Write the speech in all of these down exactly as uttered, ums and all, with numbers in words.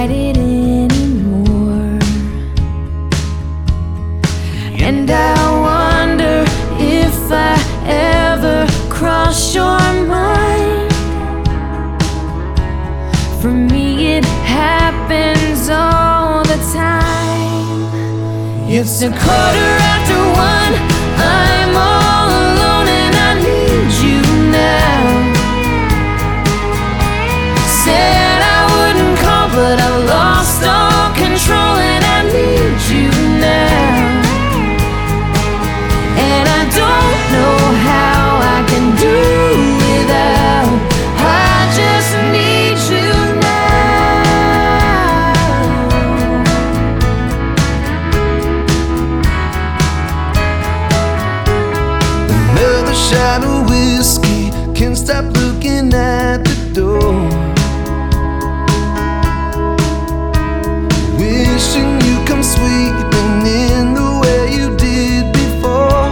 fight it anymore. And I wonder if I ever cross your mind. For me it happens all the time. It's a quarter after one, I'm all alone and I need you now. Said I wouldn't call, but I lost all control and I need you now. And I don't know how I can do without. I just need you now. Another shot of whiskey, can't stop looking at the door. Wishing you come sweeping in the way you did before.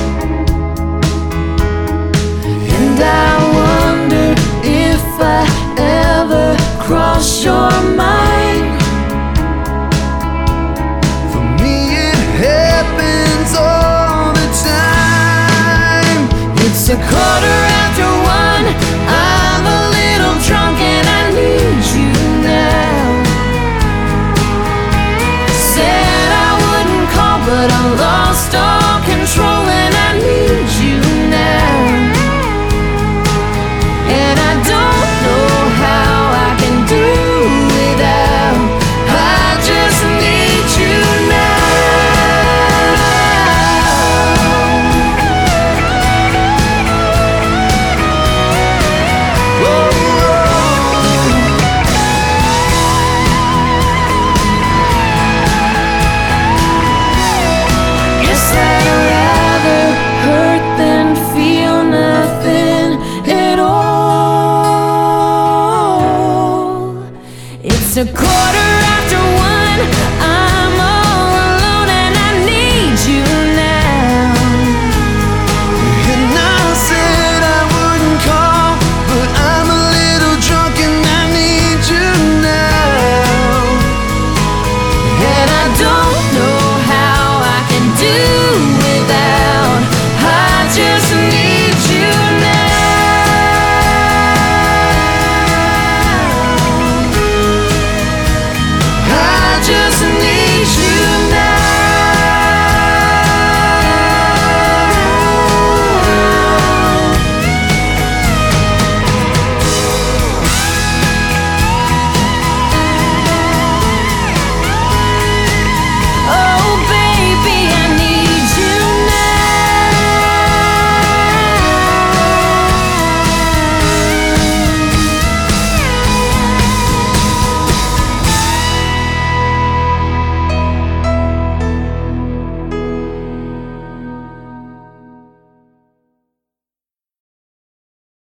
And I wonder if I ever cross your mind. For me it happens all the time. It's a quarter after one, I'm a little drunk and I need you now. Said I wouldn't call, but I lost all control and I need you now. And I don't know how I can do without. I just need you now. Whoa, Guess I'd rather hurt than feel nothing at all. It's a quarter after one,